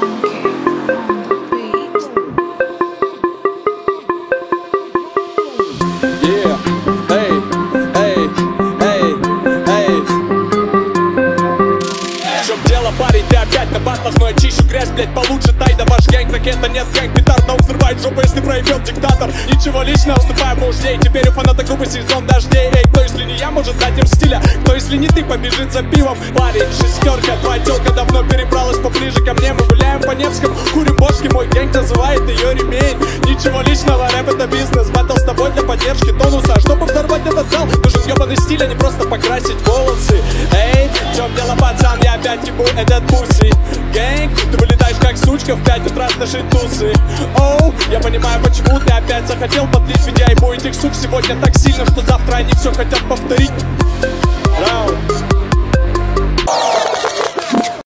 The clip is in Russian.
Парень, ты опять на батлах, но я чищу грязь, блять, получше тайда. Ваш гэнг, ракета, нет гэнг, петард, но взрывает жопу, если проебет диктатор. Ничего личного, уступаю мужней. Теперь у фаната группы сезон дождей. Эй, кто если не я, может дать им стиля? Кто если не ты, побежит за пивом? Парень, шестерка, твоя тёлка давно перебралась поближе ко мне. Мы гуляем по Невскому, курим бошки, мой гэнг называет ее ремень. Ничего личного, рэп это бизнес, баттл с тобой для поддержки тонуса. А чтобы взорвать этот зал, нужен ёбаный стиль, а не просто покрасить волосы. Эй, в чем дело, пацан, я опять ебу этот пуси. Гэнг, ты вылетаешь как сучка в 5 утра с нашей тусы. Оу, я понимаю, почему ты опять захотел подлить, ведь я ебу этих сук сегодня так сильно, что завтра они все хотят повторить. Раунд.